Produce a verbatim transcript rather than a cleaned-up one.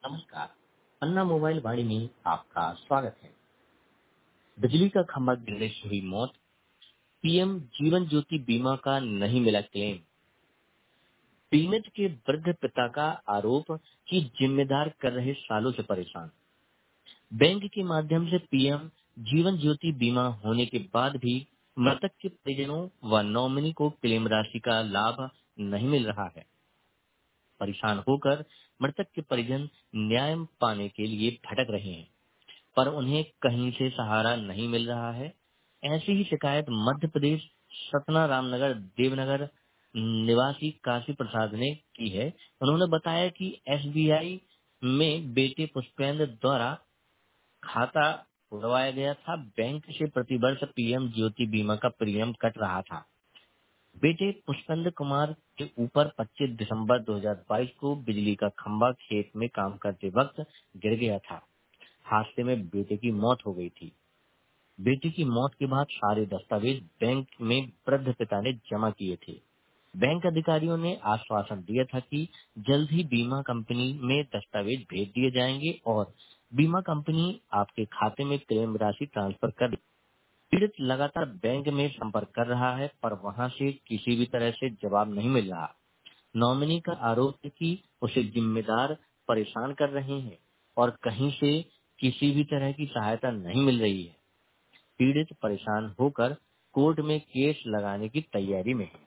नमस्कार। अन्ना मोबाइल वाणी में आपका स्वागत है। बिजली का खंभा गिरने से हुई मौत, पीएम जीवन ज्योति बीमा का नहीं मिला क्लेम। पीड़ित के वृद्ध पिता का आरोप कि जिम्मेदार कर रहे सालों से परेशान। बैंक के माध्यम से पीएम जीवन ज्योति बीमा होने के बाद भी मृतक के परिजनों व नॉमिनी को क्लेम राशि का लाभ नहीं मिल रहा है। परेशान होकर मृतक के परिजन न्याय पाने के लिए भटक रहे हैं, पर उन्हें कहीं से सहारा नहीं मिल रहा है। ऐसी ही शिकायत मध्य प्रदेश सतना रामनगर देवनगर निवासी काशी प्रसाद ने की है। उन्होंने बताया कि एसबीआई में बेटे पुष्पेंद्र द्वारा खाता खुलवाया गया था। बैंक से प्रतिवर्ष पीएम ज्योति बीमा का प्रीमियम कट रहा था। बेटे पुष्पेंद्र कुमार के ऊपर पच्चीस दिसंबर दो हज़ार बाईस को बिजली का खंभा खेत में काम करते वक्त गिर गया था। हादसे में बेटे की मौत हो गई थी। बेटे की मौत के बाद सारे दस्तावेज बैंक में वृद्ध पिता ने जमा किए थे। बैंक अधिकारियों ने आश्वासन दिया था कि जल्द ही बीमा कंपनी में दस्तावेज भेज दिए जाएंगे और बीमा कंपनी आपके खाते में क्लेम राशि ट्रांसफर कर देगी। पीड़ित लगातार बैंक में संपर्क कर रहा है, पर वहां से किसी भी तरह से जवाब नहीं मिल रहा। नॉमिनी का आरोप है कि उसे जिम्मेदार परेशान कर रहे हैं और कहीं से किसी भी तरह की सहायता नहीं मिल रही है। पीड़ित परेशान होकर कोर्ट में केस लगाने की तैयारी में है।